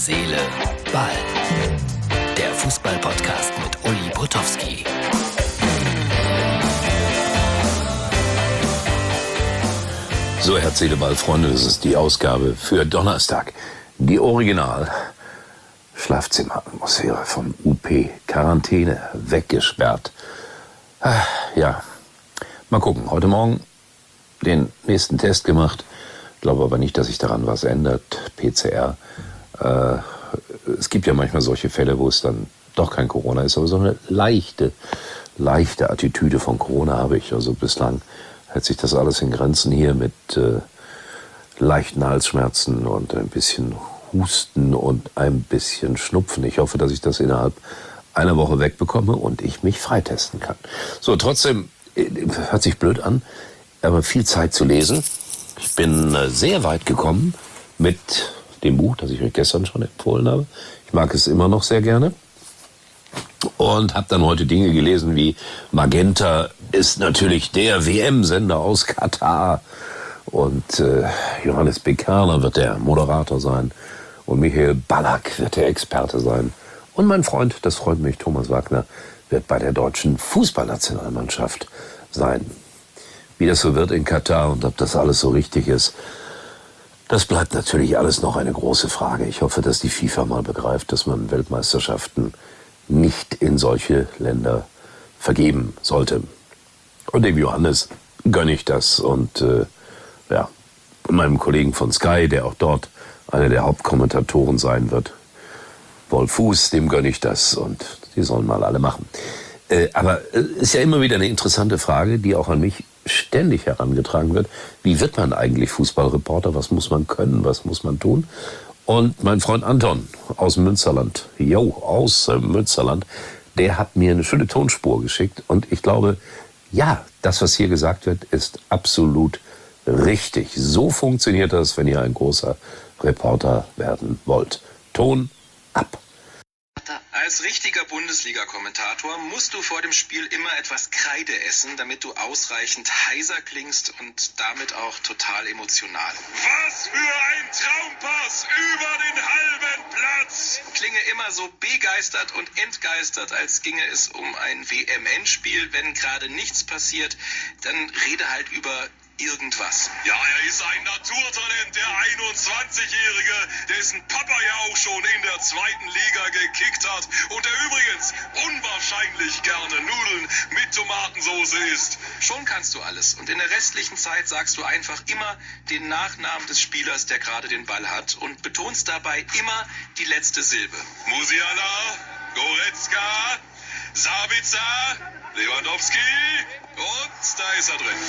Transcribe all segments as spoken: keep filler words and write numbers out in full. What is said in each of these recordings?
Seele, Ball. Der Fußball-Podcast mit Uli Potowski. So, Herz, Seele, Ball, Freunde, das ist die Ausgabe für Donnerstag. Die Original Schlafzimmeratmosphäre vom U P. Quarantäne, weggesperrt. Ah, ja, mal gucken. Heute Morgen den nächsten Test gemacht. Glaube aber nicht, dass sich daran was ändert. P C R. Äh, es gibt ja manchmal solche Fälle, wo es dann doch kein Corona ist, aber so eine leichte, leichte Attitüde von Corona habe ich. Also bislang hält sich das alles in Grenzen hier mit äh, leichten Halsschmerzen und ein bisschen Husten und ein bisschen Schnupfen. Ich hoffe, dass ich das innerhalb einer Woche wegbekomme und ich mich freitesten kann. So, trotzdem, äh, hört sich blöd an, aber viel Zeit zu lesen. Ich bin äh, sehr weit gekommen mit dem Buch, das ich euch gestern schon empfohlen habe. Ich mag es immer noch sehr gerne. Und habe dann heute Dinge gelesen wie Magenta ist natürlich der W M-Sender aus Katar. Und äh, Johannes Bekerner wird der Moderator sein. Und Michael Ballack wird der Experte sein. Und mein Freund, das freut mich, Thomas Wagner, wird bei der deutschen Fußballnationalmannschaft sein. Wie das so wird in Katar und ob das alles so richtig ist, das bleibt natürlich alles noch eine große Frage. Ich hoffe, dass die FIFA mal begreift, dass man Weltmeisterschaften nicht in solche Länder vergeben sollte. Und dem Johannes gönne ich das. Und äh, ja, meinem Kollegen von Sky, der auch dort einer der Hauptkommentatoren sein wird, Wolf Fuß, dem gönne ich das. Und die sollen mal alle machen. Äh, aber es äh, ist ja immer wieder eine interessante Frage, die auch an mich ständig herangetragen wird. Wie wird man eigentlich Fußballreporter? Was muss man können? Was muss man tun? Und mein Freund Anton aus Münsterland, jo, aus äh, Münsterland, der hat mir eine schöne Tonspur geschickt. Und ich glaube, ja, das, was hier gesagt wird, ist absolut richtig. So funktioniert das, wenn ihr ein großer Reporter werden wollt. Ton ab. Als richtiger Bundesliga-Kommentator musst du vor dem Spiel immer etwas Kreide essen, damit du ausreichend heiser klingst und damit auch total emotional. Was für ein Traumpass über den halben Platz! Klinge immer so begeistert und entgeistert, als ginge es um ein W M-Endspiel. Wenn gerade nichts passiert, dann rede halt über irgendwas. Ja, er ist ein Naturtalent, der einundzwanzigjährige, dessen Papa ja auch schon in der zweiten Liga gekickt hat und der übrigens unwahrscheinlich gerne Nudeln mit Tomatensauce isst. Schon kannst du alles und in der restlichen Zeit sagst du einfach immer den Nachnamen des Spielers, der gerade den Ball hat und betonst dabei immer die letzte Silbe. Musiala, Goretzka, Sabitzer, Lewandowski und da ist er drin.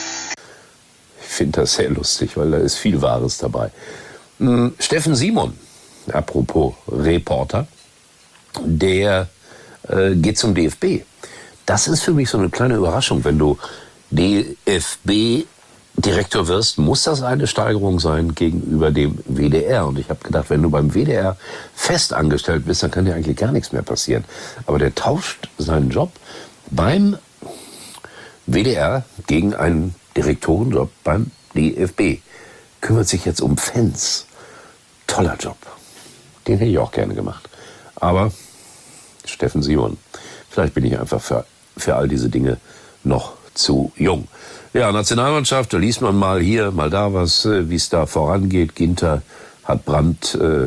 Ich finde das sehr lustig, weil da ist viel Wahres dabei. Hm, Steffen Simon, apropos Reporter, der äh, geht zum D F B. Das ist für mich so eine kleine Überraschung. Wenn du D F B-Direktor wirst, muss das eine Steigerung sein gegenüber dem W D R. Und ich habe gedacht, wenn du beim W D R fest angestellt bist, dann kann dir eigentlich gar nichts mehr passieren. Aber der tauscht seinen Job beim W D R gegen einen Direktorenjob beim D F B. Kümmert sich jetzt um Fans. Toller Job. Den hätte ich auch gerne gemacht. Aber Steffen Simon, vielleicht bin ich einfach für, für all diese Dinge noch zu jung. Ja, Nationalmannschaft, da liest man mal hier, mal da was, wie es da vorangeht. Ginter hat Brandt äh,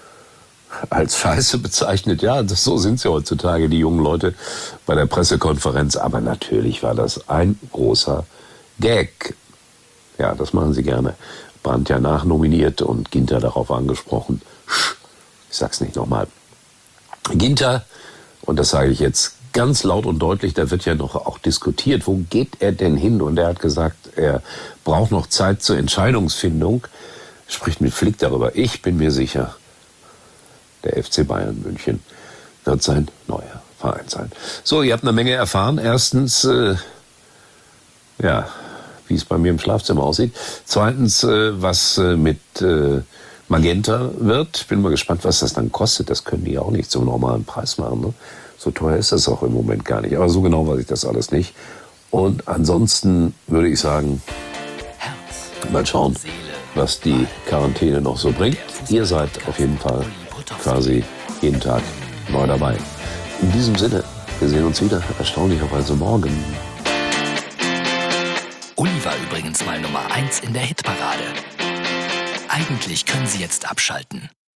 als Scheiße bezeichnet. Ja, das, so sind sie heutzutage, die jungen Leute bei der Pressekonferenz. Aber natürlich war das ein großer Gag. Ja, das machen sie gerne. Brandt ja nachnominiert und Ginter darauf angesprochen. Ich sag's nicht nochmal. Ginter, und das sage ich jetzt ganz laut und deutlich, da wird ja noch auch diskutiert, wo geht er denn hin? Und er hat gesagt, er braucht noch Zeit zur Entscheidungsfindung. Spricht mit Flick darüber. Ich bin mir sicher, der F C Bayern München wird sein neuer Verein sein. So, ihr habt eine Menge erfahren. Erstens, äh, ja, wie es bei mir im Schlafzimmer aussieht. Zweitens, äh, was äh, mit äh, Magenta wird. Ich bin mal gespannt, was das dann kostet. Das können die ja auch nicht zum normalen Preis machen. Ne? So teuer ist das auch im Moment gar nicht. Aber so genau weiß ich das alles nicht. Und ansonsten würde ich sagen, mal schauen, was die Quarantäne noch so bringt. Ihr seid auf jeden Fall quasi jeden Tag neu dabei. In diesem Sinne, wir sehen uns wieder, erstaunlicherweise morgen. Uli war übrigens mal Nummer eins in der Hitparade. Eigentlich können Sie jetzt abschalten.